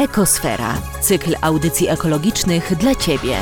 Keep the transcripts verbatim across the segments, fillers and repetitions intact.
Ekosfera. Cykl audycji ekologicznych dla Ciebie.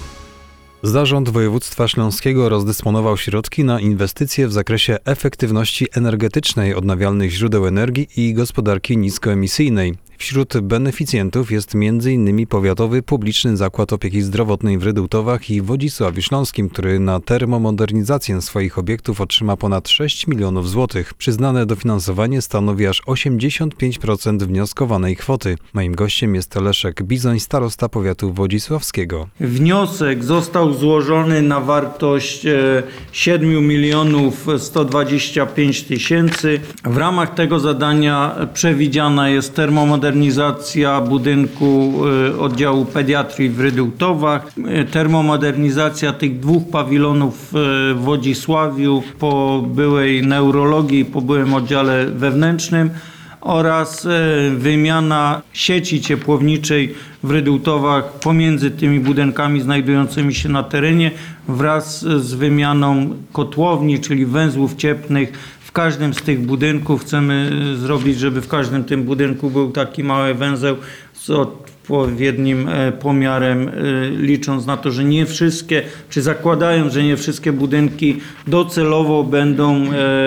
Zarząd Województwa Śląskiego rozdysponował środki na inwestycje w zakresie efektywności energetycznej odnawialnych źródeł energii i gospodarki niskoemisyjnej. Wśród beneficjentów jest między innymi Powiatowy Publiczny Zakład Opieki Zdrowotnej w Rydułtowach i Wodzisławiu Śląskim, który na termomodernizację swoich obiektów otrzyma ponad sześć milionów złotych. Przyznane dofinansowanie stanowi aż osiemdziesiąt pięć procent wnioskowanej kwoty. Moim gościem jest Leszek Bizoń, starosta powiatu wodzisławskiego. Wniosek został złożony na wartość siedem milionów sto dwadzieścia pięć tysięcy. W ramach tego zadania przewidziana jest termomodernizacja Modernizacja budynku oddziału pediatrii w Rydułtowach, termomodernizacja tych dwóch pawilonów w Wodzisławiu po byłej neurologii, po byłym oddziale wewnętrznym oraz wymiana sieci ciepłowniczej w Rydułtowach pomiędzy tymi budynkami znajdującymi się na terenie wraz z wymianą kotłowni, czyli węzłów cieplnych. W każdym z tych budynków chcemy zrobić, żeby w każdym tym budynku był taki mały węzeł z odpowiednim pomiarem, licząc na to, że nie wszystkie, czy zakładając, że nie wszystkie budynki docelowo będą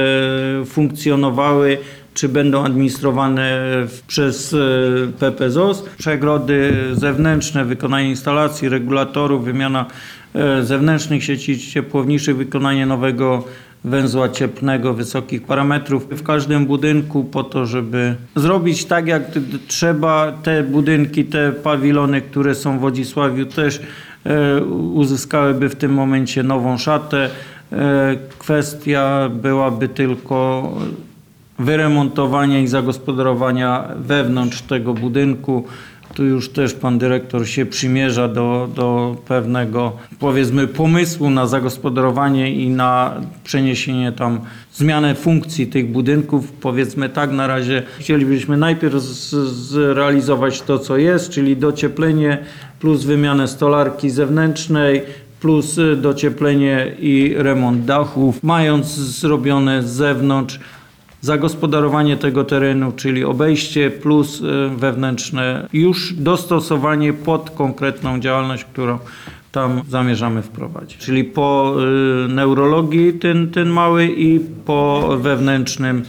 funkcjonowały, czy będą administrowane przez P P Z O S. Przegrody zewnętrzne, wykonanie instalacji, regulatorów, wymiana zewnętrznych sieci ciepłowniczych, wykonanie nowego węzła cieplnego wysokich parametrów w każdym budynku po to, żeby zrobić tak jak trzeba. Te budynki, te pawilony, które są w Wodzisławiu też e, uzyskałyby w tym momencie nową szatę. E, kwestia byłaby tylko wyremontowania i zagospodarowania wewnątrz tego budynku. Tu już też pan dyrektor się przymierza do, do pewnego, powiedzmy, pomysłu na zagospodarowanie i na przeniesienie tam, zmianę funkcji tych budynków. Powiedzmy tak, na razie chcielibyśmy najpierw z, zrealizować to, co jest, czyli docieplenie plus wymianę stolarki zewnętrznej, plus docieplenie i remont dachów, mając zrobione z zewnątrz zagospodarowanie tego terenu, czyli obejście plus wewnętrzne, już dostosowanie pod konkretną działalność, którą tam zamierzamy wprowadzić. Czyli po neurologii ten, ten mały i po wewnętrznym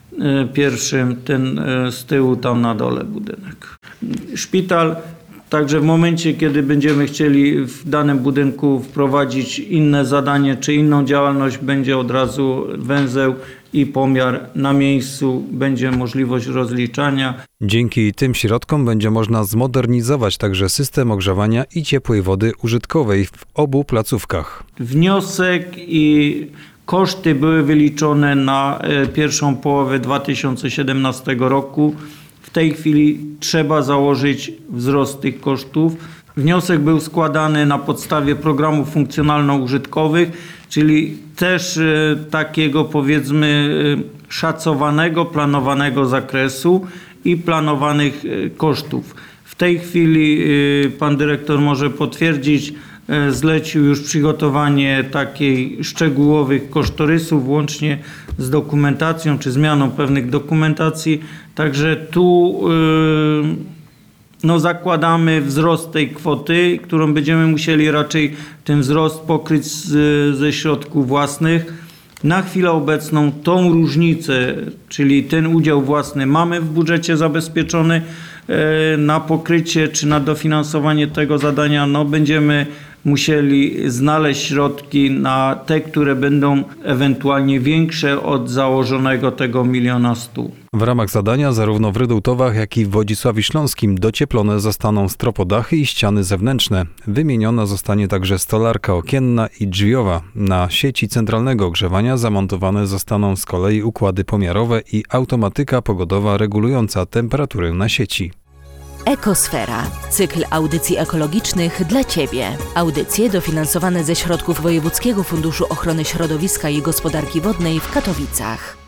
pierwszym ten z tyłu tam na dole budynek. Szpital. Także w momencie, kiedy będziemy chcieli w danym budynku wprowadzić inne zadanie czy inną działalność, będzie od razu węzeł i pomiar na miejscu, będzie możliwość rozliczania. Dzięki tym środkom będzie można zmodernizować także system ogrzewania i ciepłej wody użytkowej w obu placówkach. Wniosek i koszty były wyliczone na pierwszą połowę dwa tysiące siedemnastego roku. W tej chwili trzeba założyć wzrost tych kosztów. Wniosek był składany na podstawie programów funkcjonalno-użytkowych, czyli też takiego, powiedzmy, szacowanego, planowanego zakresu i planowanych kosztów. W tej chwili pan dyrektor może potwierdzić, zlecił już przygotowanie takiej szczegółowych kosztorysów łącznie z dokumentacją czy zmianą pewnych dokumentacji. Także tu yy, no, zakładamy wzrost tej kwoty, którą będziemy musieli raczej ten wzrost pokryć z, ze środków własnych. Na chwilę obecną tą różnicę, czyli ten udział własny mamy w budżecie zabezpieczony. Na pokrycie czy na dofinansowanie tego zadania no, będziemy musieli znaleźć środki na te, które będą ewentualnie większe od założonego tego miliona stu. W ramach zadania zarówno w Rydułtowach, jak i w Wodzisławiu Śląskim docieplone zostaną stropodachy i ściany zewnętrzne. Wymieniona zostanie także stolarka okienna i drzwiowa. Na sieci centralnego ogrzewania zamontowane zostaną z kolei układy pomiarowe i automatyka pogodowa regulująca temperaturę na sieci. Ekosfera. Cykl audycji ekologicznych dla Ciebie. Audycje dofinansowane ze środków Wojewódzkiego Funduszu Ochrony Środowiska i Gospodarki Wodnej w Katowicach.